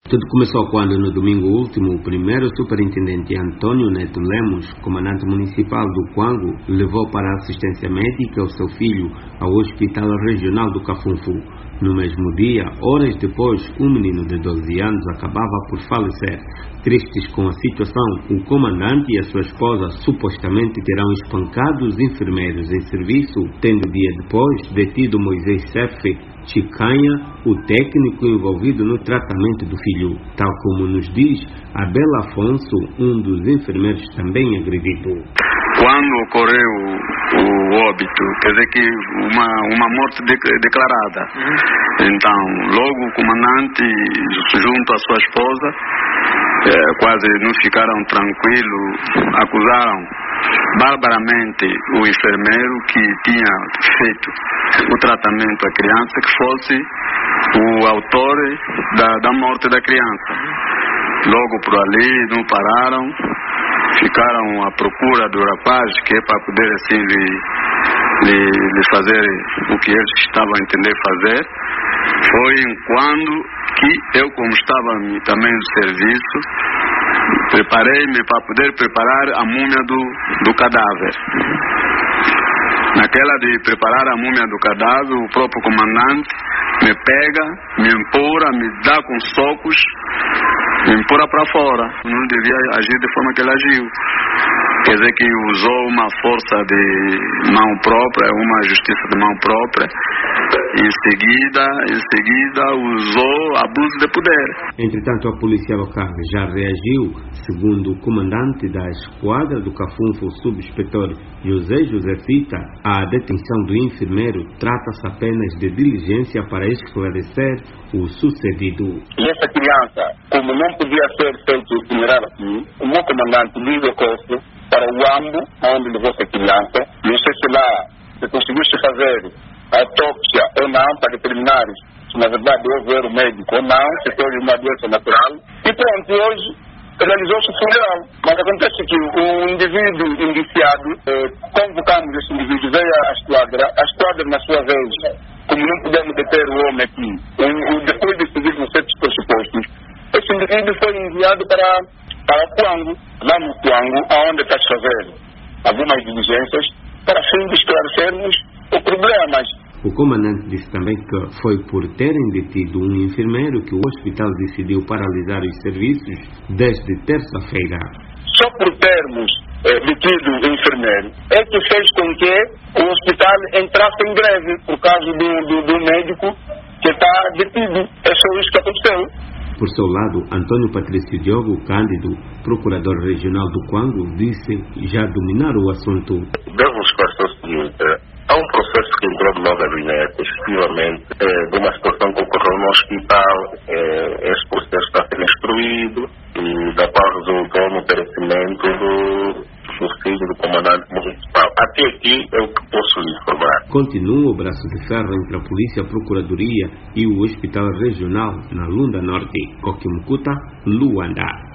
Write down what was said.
Tudo começou quando, no domingo último, o primeiro superintendente Antônio Neto Lemos, comandante municipal do Quango, levou para a assistência médica o seu filho ao Hospital Regional do Cafunfu. No mesmo dia, horas depois, um menino de 12 anos acabava por falecer. Tristes com a situação, o comandante e a sua esposa supostamente terão espancado os enfermeiros em serviço, tendo dia depois detido Moisés Sefe Chicanha, o técnico envolvido no tratamento do filho, tal como nos diz Abel Afonso, um dos enfermeiros também agredido. Quando ocorreu o óbito, quer dizer que uma morte declarada. Então, logo o comandante, junto à sua esposa, quase não ficaram tranquilos, acusaram barbaramente o enfermeiro que tinha feito o tratamento à criança, que fosse o autor da morte da criança. Logo por ali não pararam, ficaram à procura do rapaz, que é para poder assim lhe fazer o que eles estavam a entender fazer. Foi quando que eu, como estava também no serviço, preparei-me para poder preparar a múmia do cadáver. Naquela de preparar a múmia do cadáver, o próprio comandante me pega, me empurra, me dá com socos, me empurra para fora. Não devia agir de forma que ele agiu. Quer dizer que usou uma força de mão própria, uma justiça de mão própria. Em seguida usou abuso de poder. Entretanto, a polícia local já reagiu. Segundo o comandante da esquadra do Cafunfu, o subinspetor José Fita, a detenção do enfermeiro trata-se apenas de diligência para esclarecer o sucedido. E essa criança, como não podia ser feito o funeral aqui, o meu comandante liga o corpo para o AMBO, onde levou essa criança. Não sei se lá se conseguiste fazer a autópsia ou não, para determinar se na verdade houve o médico ou não, se foi uma doença natural. E pronto, hoje realizou-se o funeral. Mas acontece que o indivíduo indiciado, convocamos esse indivíduo, veio à esquadra na sua vez, como não pudemos deter o homem aqui, depois de seguir certos pressupostos, esse indivíduo foi enviado para o Quango, lá no Quango, onde está a fazer algumas diligências, para fim de esclarecermos o problema. O comandante disse também que foi por terem detido um enfermeiro que o hospital decidiu paralisar os serviços desde terça-feira. Só por termos detido o enfermeiro é que fez com que o hospital entrasse em greve por causa do médico que está detido. É só isso que aconteceu. Por seu lado, Antônio Patrício Diogo Cândido, procurador regional do Quango, disse já dominar o assunto. Devo esclarecer o seguinte: há um processo que entrou no meu gabinete, efetivamente, de uma situação que ocorreu no hospital. Esse processo está sendo instruído e da qual resultou no perecimento do filho do comandante municipal. Até aqui é o que posso lhe informar. Continua o braço de ferro entre a polícia, a procuradoria e o hospital regional na Lunda Norte, Coquimcuta, Luanda.